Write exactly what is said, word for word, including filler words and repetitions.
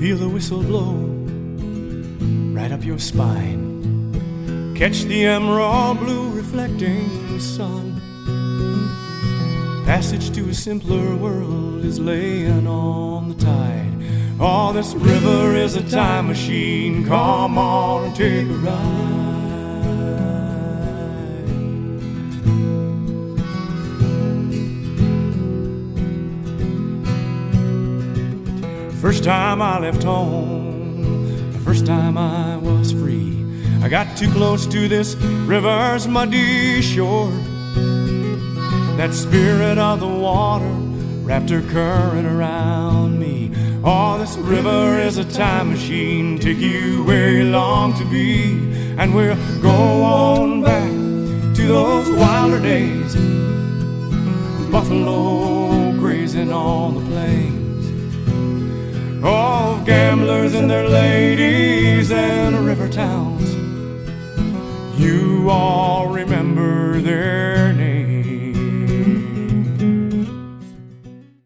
Feel the whistle blow right up your spine. Catch the emerald blue reflecting sun. Passage to a simpler world is laying on the tide. Oh, this river is a time machine. Come on and take a ride. First time I left home, the first time I was free, I got too close to this river's muddy shore. That spirit of the water wrapped her current around me. Oh, this river is a time machine, take you where you long to be. And we'll go on back to those wilder days, buffalo grazing on the plains. Oh, gamblers and their ladies and river towns. You all remember